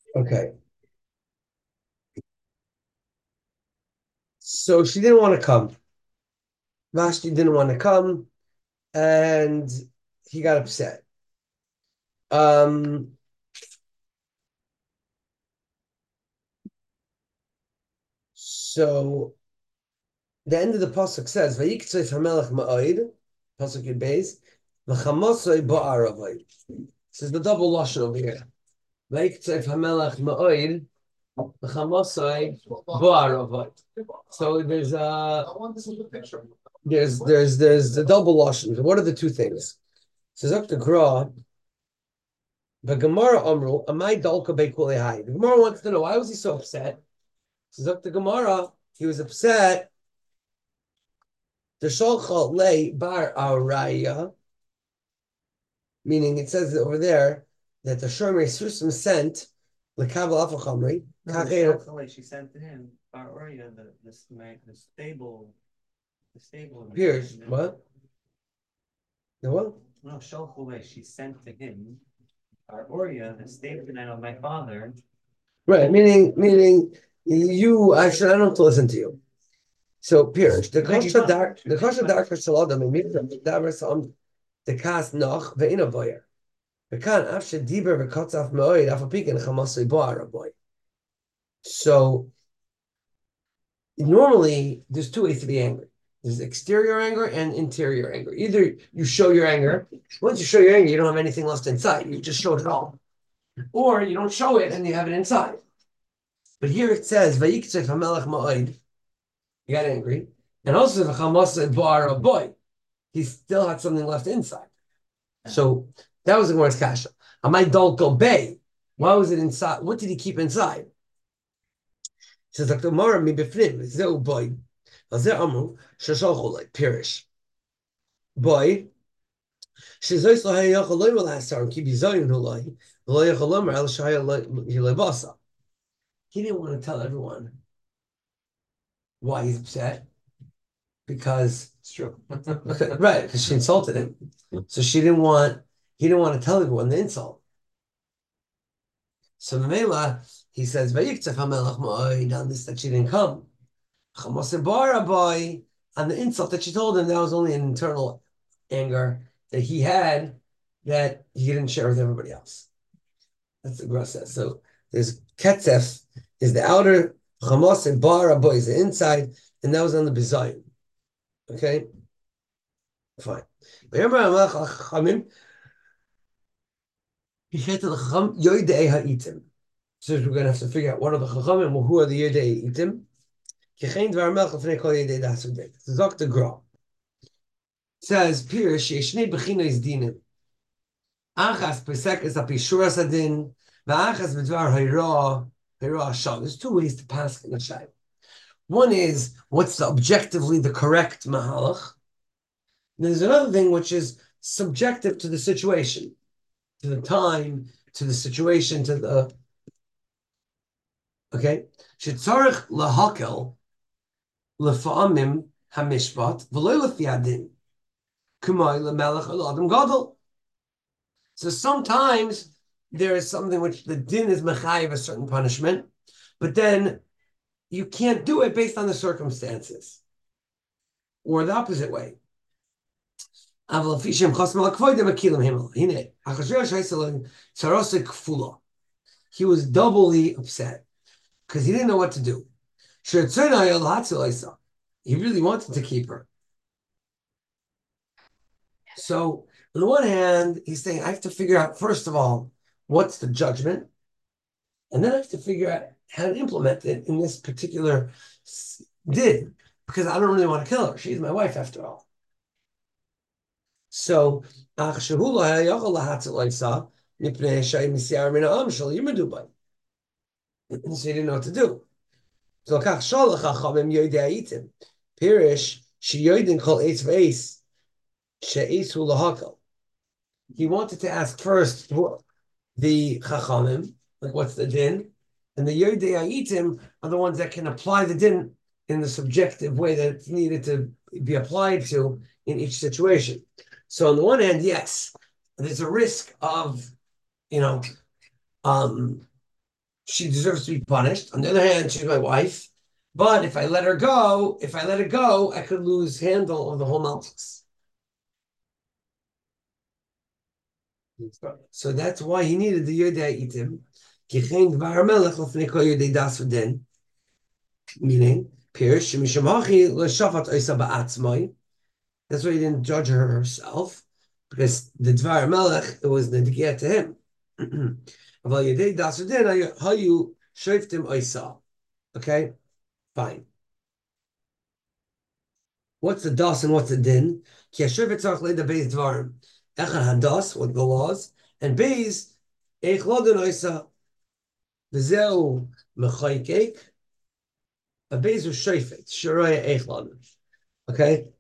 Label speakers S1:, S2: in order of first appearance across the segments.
S1: Okay. So she didn't want to come. Vashti didn't want to come, and he got upset. Um, so the end of the pasuk says, "Vayiktzei Hamelech Ma'od," pasuk Yud Beis, "V'chamosoi ba'aravoi." This is the double lashon over here. Vayiktzei Hamelech Ma'od, v'chamosoi ba'aravoi. So there's the double lashon. What are the two things? Says Dr. Gra, the Gemara Amru, Amai Dalka Bekulei. The Gemara wants to know why was he so upset? Says Dr. Gemara, he was upset. The Sholcha Le Bar Araya, meaning it says over there that the Shomer Susim sent Lekabel Afachamri.
S2: She sent to him Bar Araya, the stable.
S1: Here's what? The what?
S2: No, Sholchule, she sent to him Bar Araya, the stable of my father.
S1: Right, meaning you actually I don't have to listen to you. So Pirish, the Kasha Dark Shaladam and Mitra Davers on the Kas Noch Ve'ina Boyer. Vekan Afshe Diber Vekatzaf Meoid Afapikin Chamasui Boar boy. So normally there's two ways to be angry. There's exterior anger and interior anger. Either you show your anger. Once you show your anger, you don't have anything left inside. You just showed it all. Or you don't show it and you have it inside. But here it says, Vayiktzef Hamelech Ma'od. He got angry. And also the Hamas bar a boy. He still had something left inside. So that was the Gemara's kasha. Amai don't go bay. Why was it inside? What did he keep inside? He says, Dr. Mara mi befnim, zeu boy. Azeh amru, shashochu like pirish. Boy, shezois lo hayach loy malasar, ki bizayin hulay, lo yach lomer al shaya hilay basa. He didn't want to tell everyone why he's upset because
S2: it's true.
S1: Right, because she insulted him. So he didn't want to tell everyone the insult. So Mamela, he says, Vayiktzef HaMelech Ma'od, on this that she didn't come. Chamoseh Bara boy, on the insult that she told him, that was only an internal anger that he had that he didn't share with everybody else. That's the Gra says. So there's Ketzef is the outer, Chamoseh Bara boy is the inside, and that was on the Bizayin. Okay? Fine. He said to the Chacham, Yodei Ha'itim. So we're going to have to figure out what are the Chachamim and who are the Yodei Ha'itim. Kechein Dvar Melech Lefnei Kol Yodei Dasudei. Zok the Gra. Says, Pirish, Yeshnei Bechinois Dinim. Achas Pesek is a Pishuras Adin, V'achas B'dvar Hayra Hashal. There's two ways to pass in the Shai. One is, what's objectively the correct Mahalach? There's another thing which is subjective to the situation, to the time, to the situation, to the okay. Shetzarich lahakel lefa'amim hamishpat v'loy lefiadin kumay lemelech adam gadol. So sometimes there is something which the din is mechayiv a certain punishment, but then you can't do it based on the circumstances, or the opposite way. He was doubly upset because he didn't know what to do. He really wanted to keep her. So, on the one hand, he's saying, I have to figure out, first of all, what's the judgment? And then I have to figure out how to implement it in this particular din, because I don't really want to kill her. She's my wife, after all. So, so he didn't know what to do. So Pirish sheyoidin kol eitz v'eis she'eisu lahakal. He wanted to ask first the chachamim, like what's the din, and the yodei ha'itim are the ones that can apply the din in the subjective way that it's needed to be applied to in each situation. So on the one hand, yes, there's a risk of, she deserves to be punished. On the other hand, she's my wife. But if I let her go, I could lose handle of the whole malchus. So that's why he needed the Yodei Itim. Meaning, Pirish, that's why he didn't judge her herself, because the Dvar Melech, it was the Degea to him. Okay, fine. What's the das and what's the din? Echad hadas, what the laws, and beis eichlodin oisa v'zeu mechaykek, a beis u shayfet shiraya eichlodin. Okay,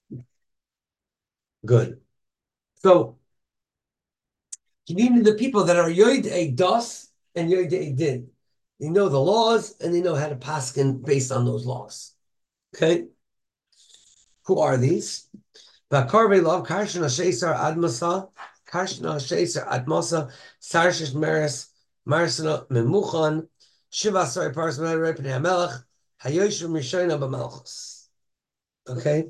S1: good. So you need the people that are yoid a das and yoid a din. They know the laws and they know how to paskin based on those laws. Okay, who are these? Bakarbe love Karshna Shesar Admasa, Karshna Shesar Admasa, Sarshish Maris, Marsana Memuchan, Shiva Sari Parsman Repene Hamelach, Hayoshim Rishona Bamalchus. Okay.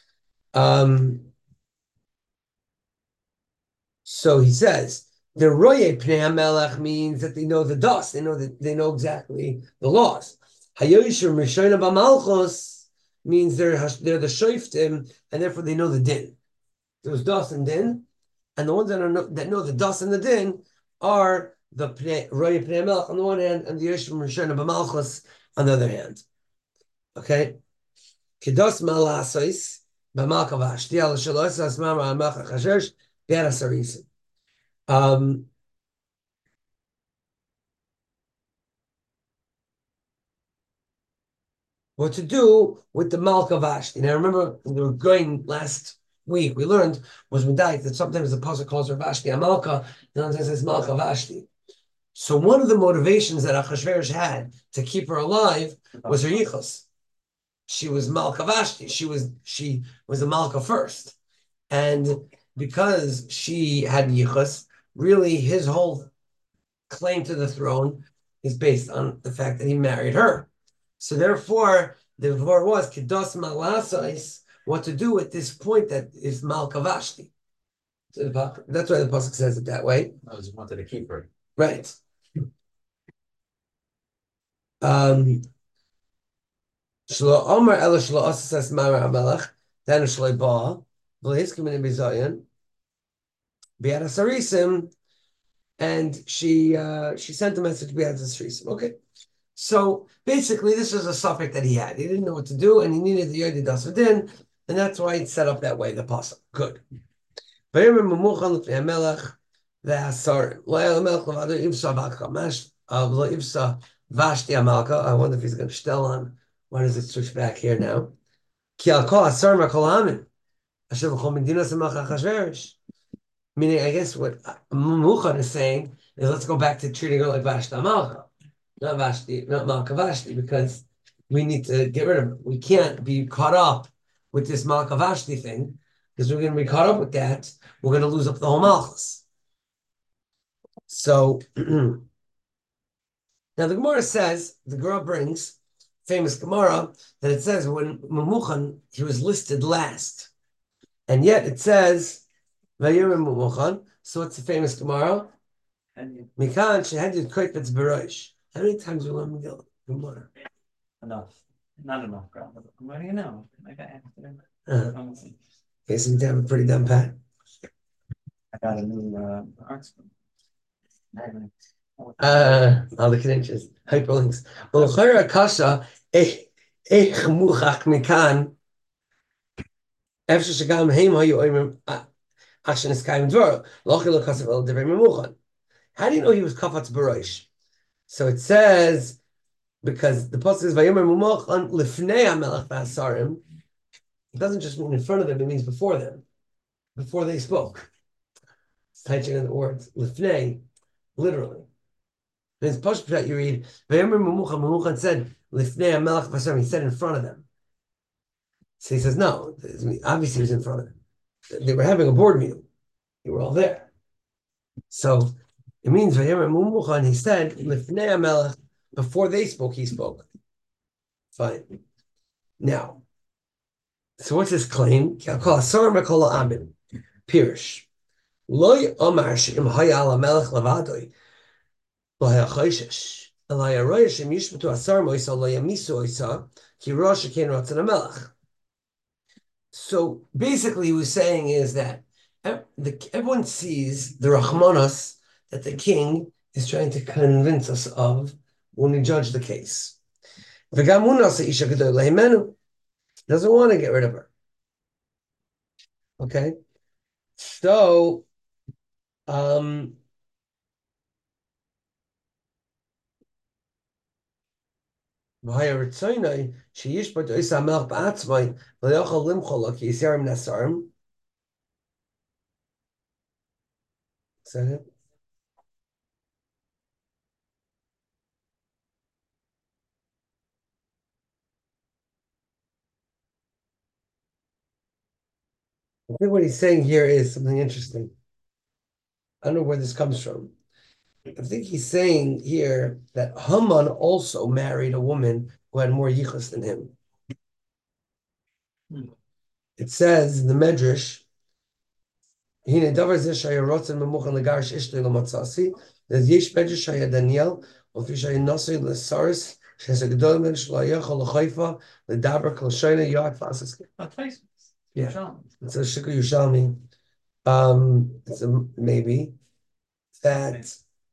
S1: So he says the Roye Pnei Hamelach means that they know the dust, they know exactly the laws. Hayoshim Rishona Bamalchus means they're the shoftim, and therefore they know the din. There's das and din, and the ones that know the das and the din are the Roy Pnei Melech on the one hand, and the Yeshua Rishon B'Malchus on the other hand. Okay, Kedos Malasois B'Malkavash Dial Shalos Asmama Amacha Chashesh Biara Sarisim. What to do with the Malka Vashti? Now, remember, we were going last week, we learned, was Medayik, that sometimes the Pasuk calls her Vashti Amalka, and sometimes it says Malka Vashti. So one of the motivations that Achashverosh had to keep her alive was her yichus. She was Malka Vashti. She was a Malka first. And because she had yichus, really his whole claim to the throne is based on the fact that he married her. So therefore, the word was Kedos Malasais, what to do at this point that is Malka Vashti. So that's why the pasuk says it that way.
S2: I just wanted to keep her.
S1: Right. Shlo Omer Ela Shlo Asas Mara Amelach, then Shlo Ba, V'Hiskim in Bizayan, Biad Sarisim, and she sent a message to Biad Sarisim. Okay. So basically, this was a suffix that he had. He didn't know what to do, and he needed the Yodi Dasudin, and that's why it's set up that way, the pasuk. Good. Vayomer Memuchan L'Fnei Hamelech V'Hasarim. Lo Yel Hamelech L'Vado Ivsa V'Chamash Lo Ivsa Vashti Amalka. I wonder if he's going to shtell on. Why does it switch back here now? Ki Al Kol Hasarim HaKol Hamin Asher V'Chol Medinas Hamelech Achashverosh. Meaning, I guess what Memuchan is saying is, let's go back to treating her like Vashti Amalka. Not Vashti, not Malka Vashti, because we need to get rid of it. We can't be caught up with this Malka Vashti thing, because we're going to be caught up with that. We're going to lose up the whole Malchus. So now the Gemara says, the Gemara brings famous Gemara that it says when Memuchan, he was listed last, and yet it says Vayomer Memuchan. So what's the famous Gemara? Mikan shehadid koypetz berosh. How many times we learn Megillah? Gemara?
S2: Enough. Not enough, I'm letting you know. Okay,
S1: so you have a pretty dumb pat.
S2: I got a new art school.
S1: All the credentials, hyperlinks. Well, Chayra Kasha, Muchach Mikan, Efsha Shagam Heim Hayu Oimim Ashen Eskayim Dvor, Lochil Kasav El Devrei Memuchan. How do you know he was Kafatz Barosh? So it says, because the pasuk is Vayomer Memuchan Lifnei HaMelech V'Hasarim. It doesn't just mean in front of them; it means before them, before they spoke. It's touching on the words Lifnei, literally. And it's Pashut you read Vayomer Memuchan. Memuchan said Lifnei HaMelech V'Hasarim. He said in front of them. So he says no. Obviously, he was in front of them. They were having a board meeting. They were all there. So It means and he said, Lifnei HaMelech, before they spoke, he spoke. Fine. Now, so what's his claim? Pirish. Loy Omar Sheim Hayal HaMelech Levadoi, Loya Choishesh. Elaya Roya Shem Yishmatu Asar Moisa Loya Misu Oisa, Ki Rosh Shekin Ratzon HaMelech. So basically, he was saying is that everyone sees the Rachmanos that the king is trying to convince us of when we judge the case. Doesn't want to get rid of her. Okay, so is that it? I think what he's saying here is something interesting. I don't know where this comes from. I think he's saying here that Haman also married a woman who had more yichus than him. It says in the Medrash, "Hine davar zeh shaya rotzen memuchan legarish ishtay lamatzasi." There's yesh Medrash shaya Daniel, or fi shaya nosei lesaris shesa gedol men shlayachol lechayfa ledaber kol shayna yad fasas. Yeah, it's a Shikha Yerushalmi. It's a maybe that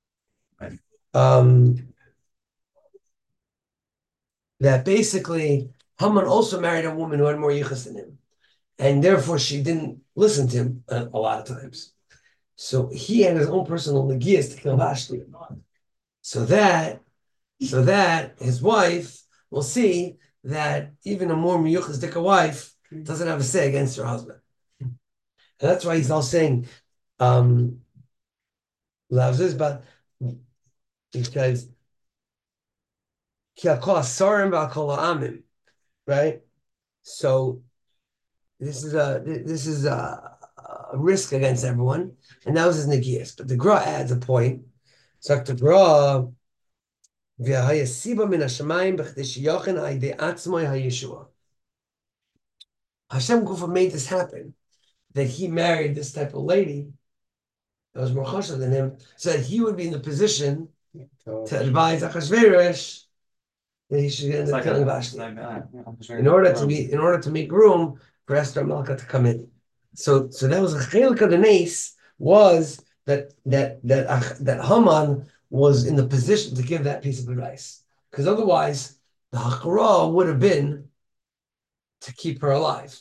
S1: that basically Haman also married a woman who had more yichus than him, and therefore she didn't listen to him a lot of times. So he had his own personal nagias to kill Vashti, so that his wife will see that even a more miyuchas dika wife doesn't have a say against her husband, and that's why he's all saying loves this, but because right? So this is a risk against everyone, and that was his negias. But the Gra adds a point. So the Gra Hashem Gufa made this happen, that he married this type of lady that was more chashuv than him, so that he would be in the position to advise Achashverosh that he should end up killing Vashti. In order to make room for Esther Malka to come in. So that was a chelik of the nace, was that Haman was in the position to give that piece of advice, because otherwise the hakara would have been to keep her alive,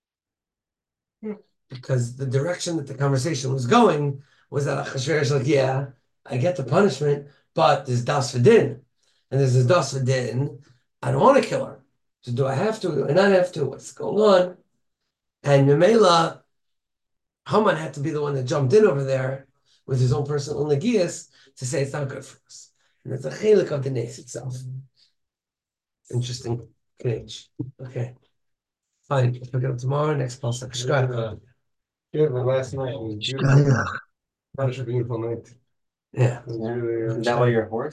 S1: because the direction that the conversation was going was that Achashverosh like, yeah, I get the punishment, but there's das v'din, and there's this das v'din. I don't want to kill her. So do I have to? Do I not have to? What's going on? And Memela, Haman had to be the one that jumped in over there with his own personal nagias to say it's not good for us. And it's a chelik of the nace itself. Interesting. Okay. Fine. We'll pick it up tomorrow. Next pasuk.
S3: Last night was beautiful. That was a beautiful night.
S1: Yeah.
S2: Is that why you're a horse?